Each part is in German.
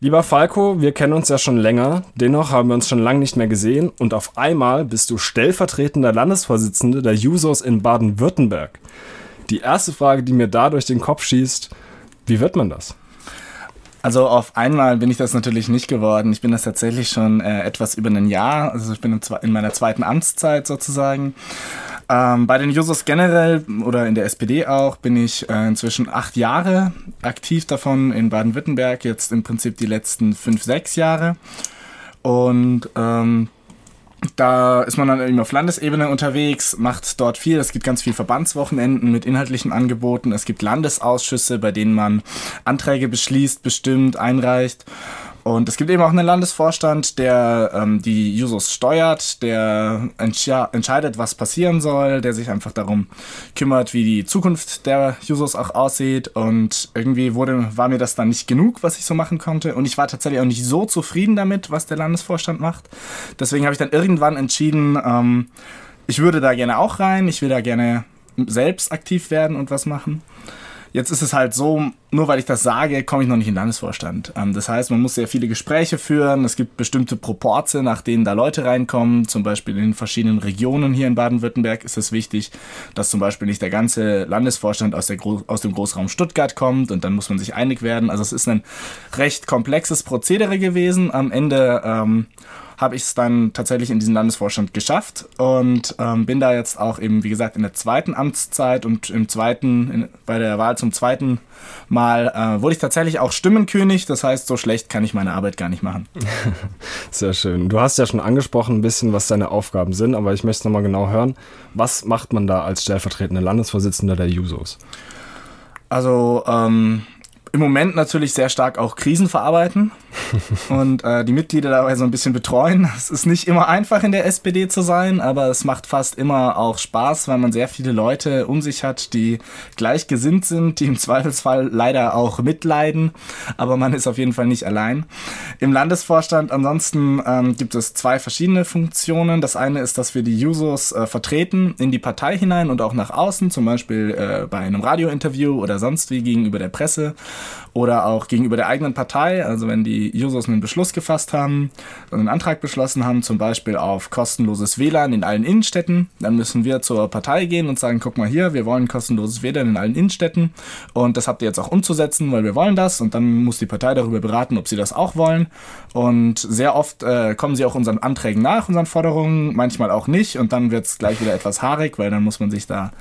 Lieber Falco, wir kennen uns ja schon länger, dennoch haben wir uns schon lange nicht mehr gesehen und auf einmal bist du stellvertretender Landesvorsitzender der Jusos in Baden-Württemberg. Die erste Frage, die mir da durch den Kopf schießt, wie wird man das? Also auf einmal bin ich das natürlich nicht geworden. Ich bin das tatsächlich schon etwas über ein Jahr, also ich bin in meiner zweiten Amtszeit sozusagen. Bei den Jusos generell oder in der SPD auch bin ich inzwischen 8 Jahre aktiv davon in Baden-Württemberg, jetzt im Prinzip die letzten 5, 6 Jahre. Und da ist man dann eben auf Landesebene unterwegs, macht dort viel. Es gibt ganz viel Verbandswochenenden mit inhaltlichen Angeboten. Es gibt Landesausschüsse, bei denen man Anträge beschließt, bestimmt, einreicht. Und es gibt eben auch einen Landesvorstand, der die Jusos steuert, der entscheidet, was passieren soll, der sich einfach darum kümmert, wie die Zukunft der Jusos auch aussieht. Und irgendwie war mir das dann nicht genug, was ich so machen konnte. Und ich war tatsächlich auch nicht so zufrieden damit, was der Landesvorstand macht. Deswegen habe ich dann irgendwann entschieden, ich würde da gerne auch rein, ich will da gerne selbst aktiv werden und was machen. Jetzt ist es halt so, nur weil ich das sage, komme ich noch nicht in den Landesvorstand. Das heißt, man muss sehr viele Gespräche führen. Es gibt bestimmte Proporze, nach denen da Leute reinkommen. Zum Beispiel in den verschiedenen Regionen hier in Baden-Württemberg ist es wichtig, dass zum Beispiel nicht der ganze Landesvorstand aus dem Großraum Stuttgart kommt und dann muss man sich einig werden. Also es ist ein recht komplexes Prozedere gewesen. Am Ende habe ich es dann tatsächlich in diesen Landesvorstand geschafft und bin da jetzt auch eben, wie gesagt, in der zweiten Amtszeit und bei der Wahl zum zweiten Mal wurde ich tatsächlich auch Stimmenkönig. Das heißt, so schlecht kann ich meine Arbeit gar nicht machen. Sehr schön. Du hast ja schon angesprochen ein bisschen, was deine Aufgaben sind, aber ich möchte es nochmal genau hören. Was macht man da als stellvertretender Landesvorsitzender der Jusos? Also im Moment natürlich sehr stark auch Krisen verarbeiten und die Mitglieder dabei so ein bisschen betreuen. Es ist nicht immer einfach in der SPD zu sein, aber es macht fast immer auch Spaß, weil man sehr viele Leute um sich hat, die gleichgesinnt sind, die im Zweifelsfall leider auch mitleiden, aber man ist auf jeden Fall nicht allein. Im Landesvorstand ansonsten gibt es 2 verschiedene Funktionen. Das eine ist, dass wir die Jusos vertreten in die Partei hinein und auch nach außen, zum Beispiel bei einem Radiointerview oder sonst wie gegenüber der Presse. Oder auch gegenüber der eigenen Partei, also wenn die Jusos einen Beschluss gefasst haben, einen Antrag beschlossen haben, zum Beispiel auf kostenloses WLAN in allen Innenstädten, dann müssen wir zur Partei gehen und sagen, guck mal hier, wir wollen kostenloses WLAN in allen Innenstädten und das habt ihr jetzt auch umzusetzen, weil wir wollen das und dann muss die Partei darüber beraten, ob sie das auch wollen und sehr oft kommen sie auch unseren Anträgen nach, unseren Forderungen, manchmal auch nicht und dann wird es gleich wieder etwas haarig, weil dann muss man sich da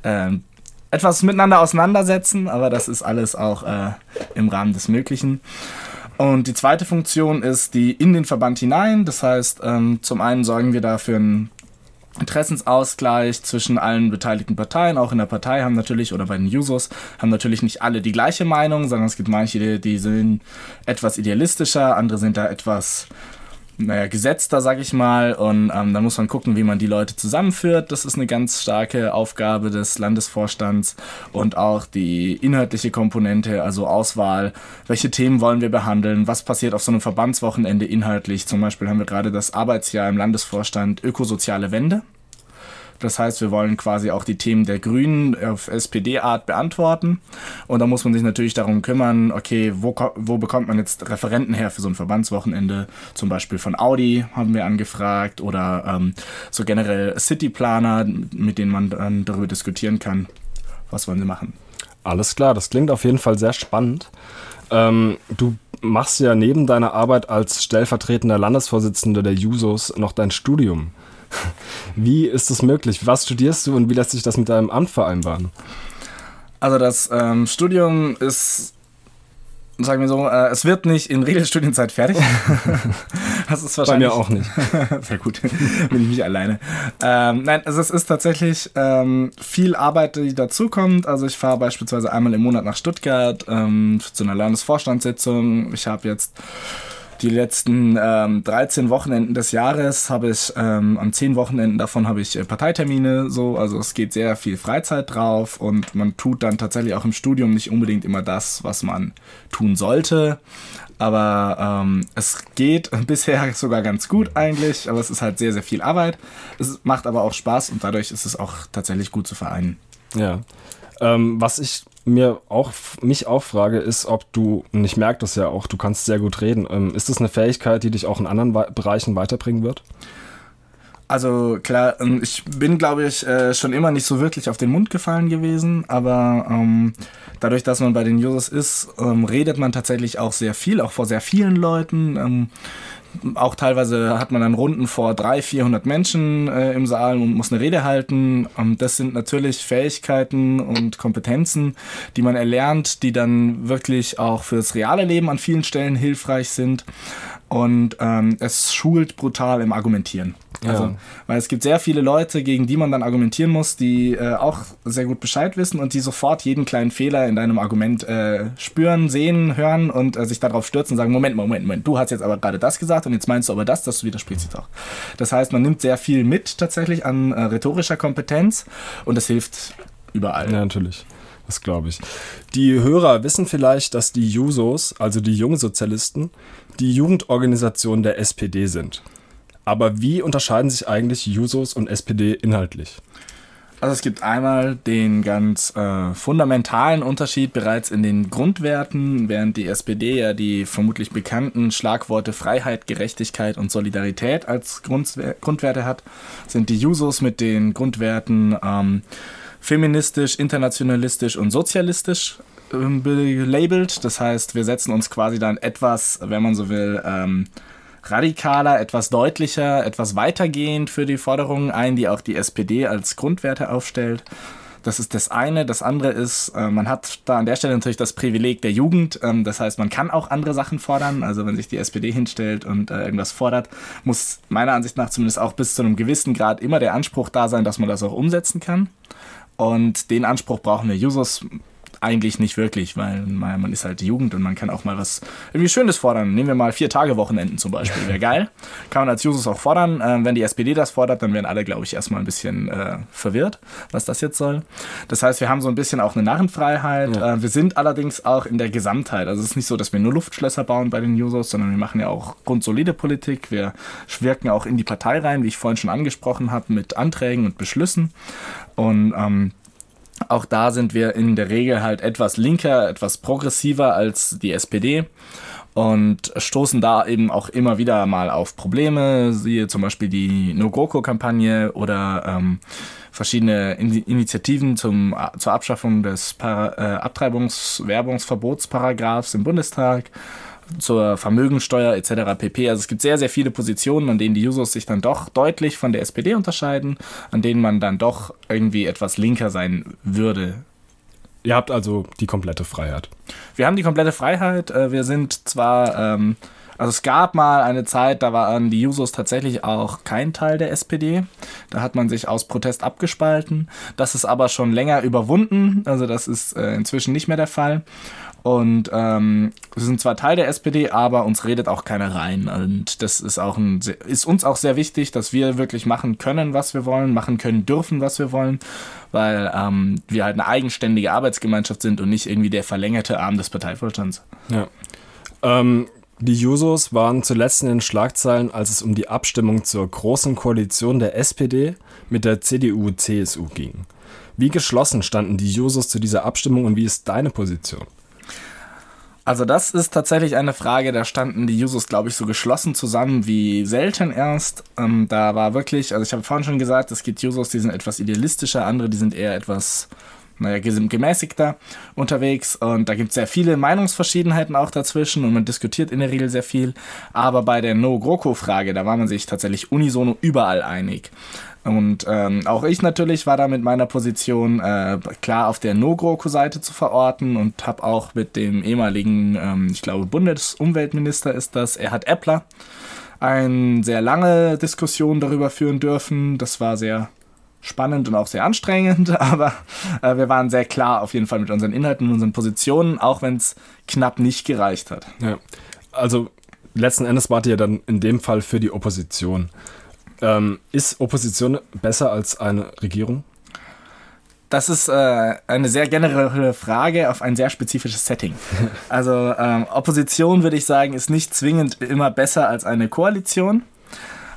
etwas miteinander auseinandersetzen, aber das ist alles auch im Rahmen des Möglichen. Und die zweite Funktion ist die in den Verband hinein. Das heißt, zum einen sorgen wir da für einen Interessensausgleich zwischen allen beteiligten Parteien. Auch in der Partei haben natürlich, oder bei den Jusos, haben natürlich nicht alle die gleiche Meinung, sondern es gibt manche, die sind etwas idealistischer, andere sind da etwas gesetzter, sag ich mal, und dann muss man gucken, wie man die Leute zusammenführt. Das ist eine ganz starke Aufgabe des Landesvorstands und auch die inhaltliche Komponente, also Auswahl, welche Themen wollen wir behandeln, was passiert auf so einem Verbandswochenende inhaltlich. Zum Beispiel haben wir gerade das Arbeitsjahr im Landesvorstand Ökosoziale Wende. Das heißt, wir wollen quasi auch die Themen der Grünen auf SPD-Art beantworten. Und da muss man sich natürlich darum kümmern, okay, wo bekommt man jetzt Referenten her für so ein Verbandswochenende? Zum Beispiel von Audi haben wir angefragt oder so generell Cityplaner, mit denen man dann darüber diskutieren kann, was wollen sie machen. Alles klar, das klingt auf jeden Fall sehr spannend. Du machst ja neben deiner Arbeit als stellvertretender Landesvorsitzender der Jusos noch dein Studium. Wie ist das möglich? Was studierst du und wie lässt sich das mit deinem Amt vereinbaren? Also das Studium ist, sagen wir so, es wird nicht in Regelstudienzeit fertig. Das ist wahrscheinlich... Bei mir auch nicht. Sehr gut, bin ich nicht alleine. Nein, also es ist tatsächlich viel Arbeit, die dazukommt. Also ich fahre beispielsweise einmal im Monat nach Stuttgart zu einer Landesvorstandssitzung. Ich habe jetzt die letzten 13 Wochenenden des Jahres habe ich, an 10 Wochenenden davon habe ich Parteitermine, so, also es geht sehr viel Freizeit drauf und man tut dann tatsächlich auch im Studium nicht unbedingt immer das, was man tun sollte, aber es geht bisher sogar ganz gut eigentlich, aber es ist halt sehr, sehr viel Arbeit, es macht aber auch Spaß und dadurch ist es auch tatsächlich gut zu vereinen. Ja, was ich mich auch frage, ist, ob du, und ich merke das ja auch, du kannst sehr gut reden, ist das eine Fähigkeit, die dich auch in anderen Bereichen weiterbringen wird? Also klar, ich bin, glaube ich, schon immer nicht so wirklich auf den Mund gefallen gewesen, aber dadurch, dass man bei den Jusos ist, redet man tatsächlich auch sehr viel, auch vor sehr vielen Leuten. Auch teilweise hat man dann Runden vor 300-400 Menschen im Saal und muss eine Rede halten. Das sind natürlich Fähigkeiten und Kompetenzen, die man erlernt, die dann wirklich auch fürs reale Leben an vielen Stellen hilfreich sind. Und es schult brutal im Argumentieren. Ja. Also, weil es gibt sehr viele Leute, gegen die man dann argumentieren muss, die auch sehr gut Bescheid wissen und die sofort jeden kleinen Fehler in deinem Argument spüren, sehen, hören und sich darauf stürzen und sagen, Moment, du hast jetzt aber gerade das gesagt und jetzt meinst du aber das widerspricht sich doch. Das heißt, man nimmt sehr viel mit tatsächlich an rhetorischer Kompetenz und das hilft überall. Ja, natürlich. Das glaube ich. Die Hörer wissen vielleicht, dass die Jusos, also die Jungsozialisten, die Jugendorganisation der SPD sind. Aber wie unterscheiden sich eigentlich Jusos und SPD inhaltlich? Also es gibt einmal den ganz fundamentalen Unterschied bereits in den Grundwerten, während die SPD ja die vermutlich bekannten Schlagworte Freiheit, Gerechtigkeit und Solidarität als Grundwerte hat, sind die Jusos mit den Grundwerten feministisch, internationalistisch und sozialistisch belabelt. Das heißt, wir setzen uns quasi dann etwas, wenn man so will, radikaler, etwas deutlicher, etwas weitergehend für die Forderungen ein, die auch die SPD als Grundwerte aufstellt. Das ist das eine. Das andere ist, man hat da an der Stelle natürlich das Privileg der Jugend. Das heißt, man kann auch andere Sachen fordern. Also wenn sich die SPD hinstellt und irgendwas fordert, muss meiner Ansicht nach zumindest auch bis zu einem gewissen Grad immer der Anspruch da sein, dass man das auch umsetzen kann. Und den Anspruch brauchen wir Jusos eigentlich nicht wirklich, weil man ist halt die Jugend und man kann auch mal was irgendwie Schönes fordern. Nehmen wir mal 4-Tage-Wochenenden zum Beispiel, wäre geil. Kann man als Jusos auch fordern. Wenn die SPD das fordert, dann werden alle, glaube ich, erstmal ein bisschen verwirrt, was das jetzt soll. Das heißt, wir haben so ein bisschen auch eine Narrenfreiheit. Ja. Wir sind allerdings auch in der Gesamtheit. Also es ist nicht so, dass wir nur Luftschlösser bauen bei den Jusos, sondern wir machen ja auch grundsolide Politik. Wir wirken auch in die Partei rein, wie ich vorhin schon angesprochen habe, mit Anträgen und Beschlüssen. Und auch da sind wir in der Regel halt etwas linker, etwas progressiver als die SPD und stoßen da eben auch immer wieder mal auf Probleme, siehe zum Beispiel die No-GroKo-Kampagne oder verschiedene Initiativen zur Abschaffung des Abtreibungswerbungsverbotsparagraphs im Bundestag, zur Vermögensteuer etc. pp. Also es gibt sehr, sehr viele Positionen, an denen die Jusos sich dann doch deutlich von der SPD unterscheiden, an denen man dann doch irgendwie etwas linker sein würde. Ihr habt also die komplette Freiheit. Wir haben die komplette Freiheit. Wir sind zwar, also es gab mal eine Zeit, da waren die Jusos tatsächlich auch kein Teil der SPD. Da hat man sich aus Protest abgespalten. Das ist aber schon länger überwunden. Also das ist inzwischen nicht mehr der Fall. Und wir sind zwar Teil der SPD, aber uns redet auch keiner rein. Und das ist uns auch sehr wichtig, dass wir wirklich machen können, was wir wollen, machen können dürfen, was wir wollen, weil wir halt eine eigenständige Arbeitsgemeinschaft sind und nicht irgendwie der verlängerte Arm des Parteivorstands. Ja. Die Jusos waren zuletzt in den Schlagzeilen, als es um die Abstimmung zur Großen Koalition der SPD mit der CDU-CSU ging. Wie geschlossen standen die Jusos zu dieser Abstimmung und wie ist deine Position? Also das ist tatsächlich eine Frage, da standen die Jusos, glaube ich, so geschlossen zusammen wie selten erst. Da war wirklich, also ich habe vorhin schon gesagt, es gibt Jusos, die sind etwas idealistischer, andere, die sind eher etwas, gemäßigter unterwegs. Und da gibt es sehr viele Meinungsverschiedenheiten auch dazwischen und man diskutiert in der Regel sehr viel. Aber bei der No-GroKo-Frage, da war man sich tatsächlich unisono überall einig. Und auch ich natürlich war da mit meiner Position klar auf der No-GroKo-Seite zu verorten und habe auch mit dem ehemaligen, ich glaube Bundesumweltminister ist das, Erhard Eppler, eine sehr lange Diskussion darüber führen dürfen. Das war sehr spannend und auch sehr anstrengend, aber wir waren sehr klar auf jeden Fall mit unseren Inhalten und unseren Positionen, auch wenn es knapp nicht gereicht hat. Ja, also letzten Endes wart ihr dann in dem Fall für die Opposition. Ist Opposition besser als eine Regierung? Das ist eine sehr generelle Frage auf ein sehr spezifisches Setting. Also Opposition, würde ich sagen, ist nicht zwingend immer besser als eine Koalition.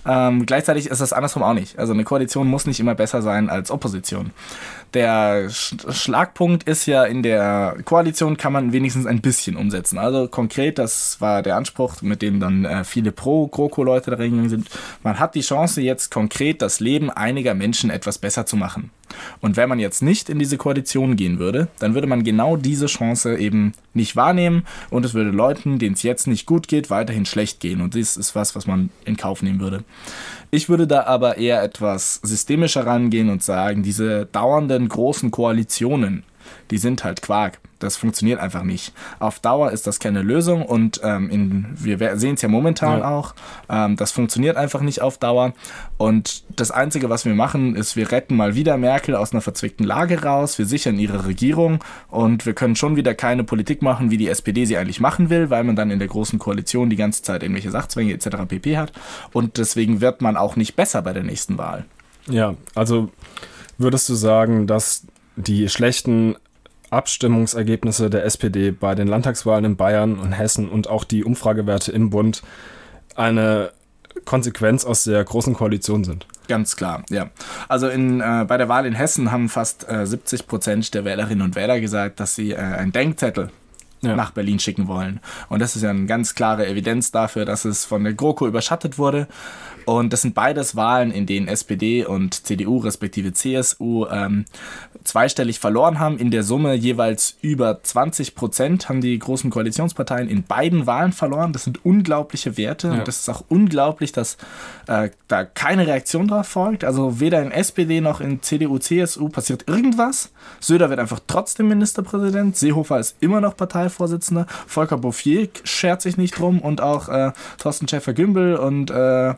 Gleichzeitig ist das andersrum auch nicht. Also eine Koalition muss nicht immer besser sein als Opposition. Der Schlagpunkt ist ja, in der Koalition kann man wenigstens ein bisschen umsetzen. Also konkret, das war der Anspruch, mit dem dann viele Pro-GroKo-Leute da reingegangen sind. Man hat die Chance, jetzt konkret das Leben einiger Menschen etwas besser zu machen. Und wenn man jetzt nicht in diese Koalition gehen würde, dann würde man genau diese Chance eben nicht wahrnehmen und es würde Leuten, denen es jetzt nicht gut geht, weiterhin schlecht gehen. Und das ist was man in Kauf nehmen würde. Ich würde da aber eher etwas systemischer rangehen und sagen, diese dauernden großen Koalitionen, die sind halt Quark. Das funktioniert einfach nicht. Auf Dauer ist das keine Lösung und wir sehen es ja momentan auch, das funktioniert einfach nicht auf Dauer. Und das Einzige, was wir machen, ist, wir retten mal wieder Merkel aus einer verzwickten Lage raus, wir sichern ihre Regierung und wir können schon wieder keine Politik machen, wie die SPD sie eigentlich machen will, weil man dann in der großen Koalition die ganze Zeit irgendwelche Sachzwänge etc. pp. Hat. Und deswegen wird man auch nicht besser bei der nächsten Wahl. Ja, also würdest du sagen, dass die schlechten Abstimmungsergebnisse der SPD bei den Landtagswahlen in Bayern und Hessen und auch die Umfragewerte im Bund eine Konsequenz aus der Großen Koalition sind? Ganz klar, ja. Also bei der Wahl in Hessen haben fast 70% der Wählerinnen und Wähler gesagt, dass sie einen Denkzettel nach Berlin schicken wollen. Und das ist ja eine ganz klare Evidenz dafür, dass es von der GroKo überschattet wurde. Und das sind beides Wahlen, in denen SPD und CDU respektive CSU zweistellig verloren haben. In der Summe jeweils über 20% haben die großen Koalitionsparteien in beiden Wahlen verloren. Das sind unglaubliche Werte. Ja. Und das ist auch unglaublich, dass da keine Reaktion drauf folgt. Also weder in SPD noch in CDU, CSU passiert irgendwas. Söder wird einfach trotzdem Ministerpräsident. Seehofer ist immer noch Parteivorsitzender. Volker Bouffier schert sich nicht drum. Und auch Thorsten Schäfer-Gümbel und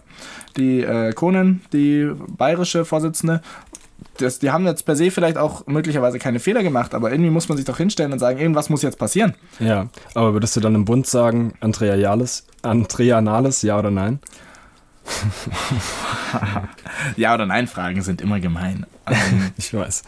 die Kohnen, die bayerische Vorsitzende, die haben jetzt per se vielleicht auch möglicherweise keine Fehler gemacht, aber irgendwie muss man sich doch hinstellen und sagen, irgendwas muss jetzt passieren. Ja, aber würdest du dann im Bund sagen, Andrea Nahles, ja oder nein? Ja oder nein Fragen sind immer gemein. Ich weiß.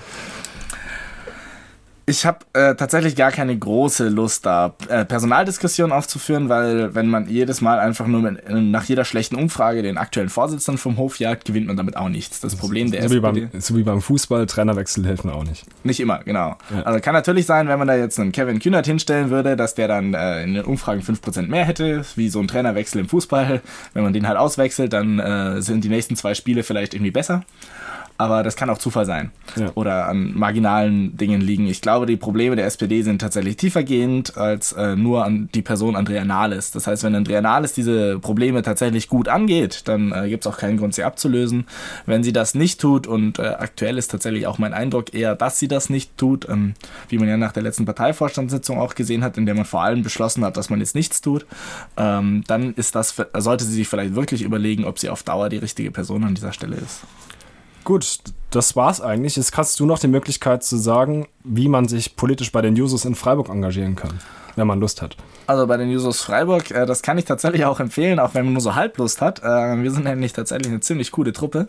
Ich habe tatsächlich gar keine große Lust, da Personaldiskussionen aufzuführen, weil wenn man jedes Mal einfach nur nach jeder schlechten Umfrage den aktuellen Vorsitzenden vom Hof jagt, gewinnt man damit auch nichts. Das Problem der SPD... So wie beim Fußball, Trainerwechsel helfen auch nicht. Nicht immer, genau. Ja. Also kann natürlich sein, wenn man da jetzt einen Kevin Kühnert hinstellen würde, dass der dann in den Umfragen 5% mehr hätte, wie so ein Trainerwechsel im Fußball. Wenn man den halt auswechselt, dann sind die nächsten 2 Spiele vielleicht irgendwie besser. Aber das kann auch Zufall sein oder an marginalen Dingen liegen. Ich glaube, die Probleme der SPD sind tatsächlich tiefergehend als nur an die Person Andrea Nahles. Das heißt, wenn Andrea Nahles diese Probleme tatsächlich gut angeht, dann gibt es auch keinen Grund, sie abzulösen. Wenn sie das nicht tut, und aktuell ist tatsächlich auch mein Eindruck eher, dass sie das nicht tut, wie man ja nach der letzten Parteivorstandssitzung auch gesehen hat, in der man vor allem beschlossen hat, dass man jetzt nichts tut, dann sollte sie sich vielleicht wirklich überlegen, ob sie auf Dauer die richtige Person an dieser Stelle ist. Gut, das war's eigentlich. Jetzt hast du noch die Möglichkeit zu sagen, wie man sich politisch bei den Jusos in Freiburg engagieren kann, wenn man Lust hat. Also bei den Jusos Freiburg, das kann ich tatsächlich auch empfehlen, auch wenn man nur so halb Lust hat. Wir sind nämlich tatsächlich eine ziemlich coole Truppe.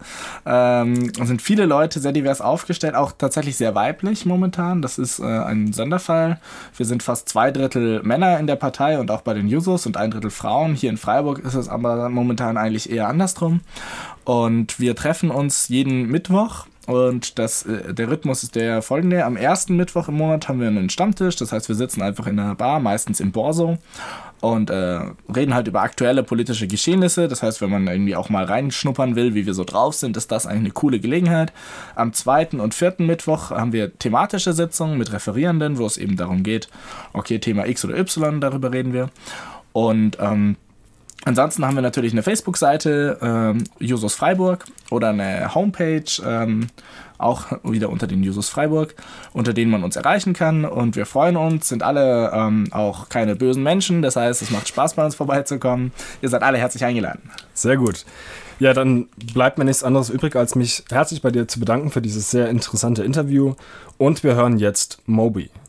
Sind viele Leute sehr divers aufgestellt, auch tatsächlich sehr weiblich momentan. Das ist ein Sonderfall. Wir sind fast 2/3 Männer in der Partei und auch bei den Jusos und 1/3 Frauen. Hier in Freiburg ist es aber momentan eigentlich eher andersrum. Und wir treffen uns jeden Mittwoch. Und der Rhythmus ist der folgende. Am ersten Mittwoch im Monat haben wir einen Stammtisch. Das heißt, wir sitzen einfach in einer Bar, meistens im Borso, und reden halt über aktuelle politische Geschehnisse. Das heißt, wenn man irgendwie auch mal reinschnuppern will, wie wir so drauf sind, ist das eigentlich eine coole Gelegenheit. Am 2. und 4. Mittwoch haben wir thematische Sitzungen mit Referierenden, wo es eben darum geht, okay, Thema X oder Y, darüber reden wir. Und ansonsten haben wir natürlich eine Facebook-Seite, Jusos Freiburg, oder eine Homepage, auch wieder unter den Jusos Freiburg, unter denen man uns erreichen kann. Und wir freuen uns, sind alle auch keine bösen Menschen. Das heißt, es macht Spaß, bei uns vorbeizukommen. Ihr seid alle herzlich eingeladen. Sehr gut. Ja, dann bleibt mir nichts anderes übrig, als mich herzlich bei dir zu bedanken für dieses sehr interessante Interview. Und wir hören jetzt Moby.